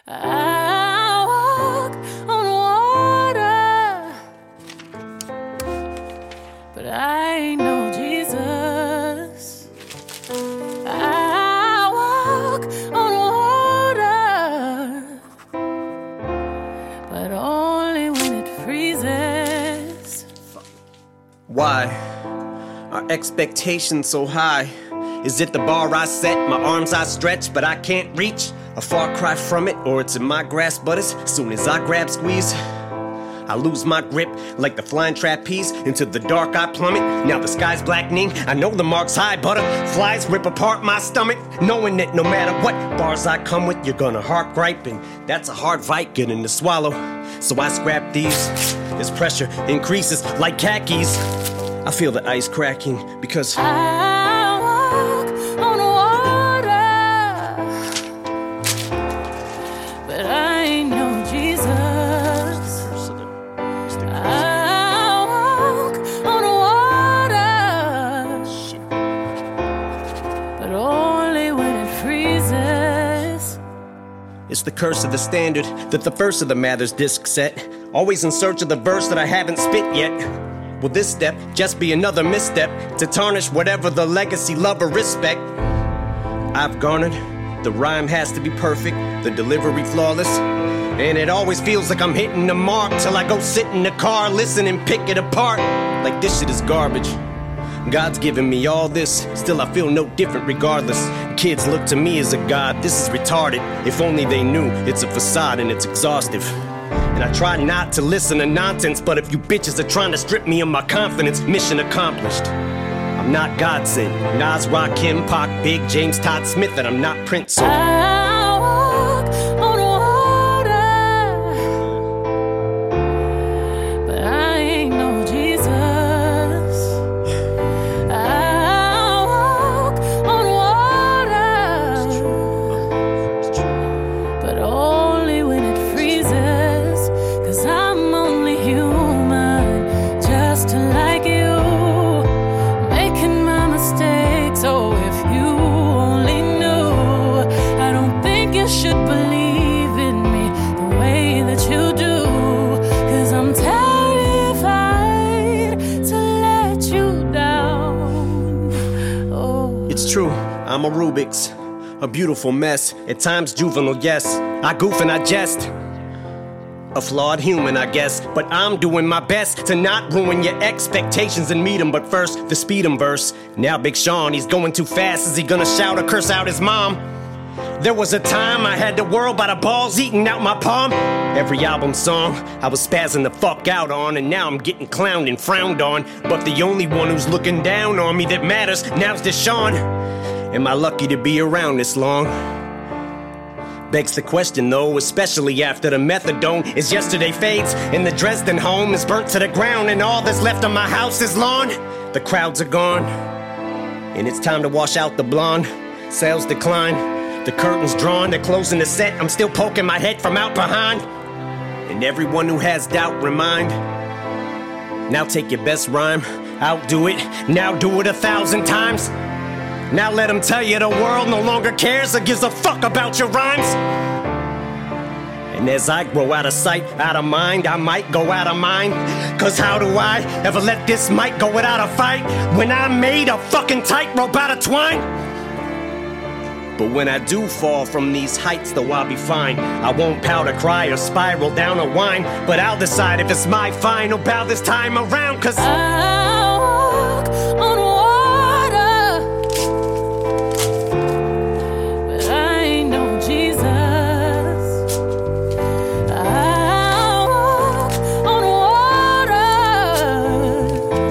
I walk on water, but I ain't no Jesus. I walk on water, but only when it freezes. Why are expectations so high? Is it the bar I set, my arms I stretch, but I can't reach? A far cry from it, or it's in my grasp, but as soon as I grab, squeeze, I lose my grip like the flying trapeze. Into the dark I plummet, now the sky's blackening. I know the mark's high, butterflies rip apart my stomach, knowing that no matter what bars I come with, you're gonna heart gripe, and that's a hard fight getting to swallow. So I scrap these, this pressure increases like khakis. I feel the ice cracking because I walk on water, but I ain't no Jesus. I walk on water, but only when it freezes. it's the curse of the standard that the first of the Mathers disc set. Always in search of the verse that I haven't spit yet. Will this step just be another misstep to tarnish whatever the legacy, love, or respect I've garnered? The rhyme has to be perfect, the delivery flawless, and it always feels like I'm hitting the mark till I go sit in the car, listen and pick it apart like this shit is garbage. God's given me all this, still I feel no different regardless. Kids look to me as a god, this is retarded. If only they knew it's a facade and it's exhaustive. And I try not to listen to nonsense, but if you bitches are trying to strip me of my confidence, mission accomplished. I'm not God sent, Nas, Rakim, Pac, Big, James, Todd Smith, and I'm not Prince, so I walk on water, but I ain't no Jesus. I walk on water, but only when it freezes, 'cause I'm only human, just like you, making my mistakes. Oh, if you only knew, I don't think you should believe in me the way that you do, 'cause I'm terrified to let you down. Oh, it's true, I'm a Rubik's, a beautiful mess, at times juvenile, yes. I goof and I jest, a flawed human, I guess, but I'm doing my best to not ruin your expectations and meet 'em. But first, the speed 'em verse. Now Big Sean, he's going too fast. Is he gonna shout or curse out his mom? There was a time I had the world by the balls eating out my palm. Every album song I was spazzing the fuck out on, and now I'm getting clowned and frowned on. But the only one who's looking down on me that matters now's Deshaun. Am I lucky to be around this long? Begs the question though, especially after the methadone is yesterday fades and the Dresden home is burnt to the ground and all that's left of my house is lawn. The crowds are gone and it's time to wash out the blonde. Sales decline, the curtains drawn, they're closing the set. I'm still poking my head from out behind, and everyone who has doubt remind, now take your best rhyme, outdo it, now do it 1,000 times. Now let them tell you the world no longer cares or gives a fuck about your rhymes. And as I grow out of sight, out of mind, I might go out of mind. 'Cause how do I ever let this mic go without a fight when I made a fucking tightrope out of twine? But when I do fall from these heights, though I'll be fine. I won't pout or cry or spiral down or whine, but I'll decide if it's my final bow this time around. 'Cause I walk on water, but I ain't no Jesus. I walk on water,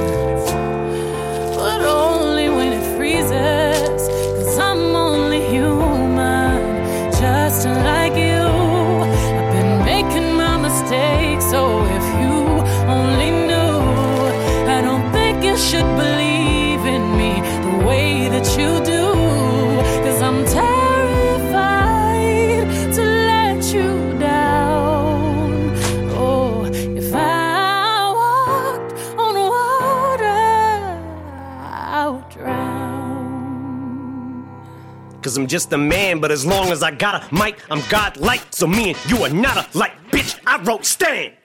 but only when it freezes, 'cause I'm only human, just like you. I've been making my mistakes, so if you only knew, I don't think cause I'm just a man. But as long as I got a mic, I'm godlike. So me and you are not alike, bitch. I wrote Stan.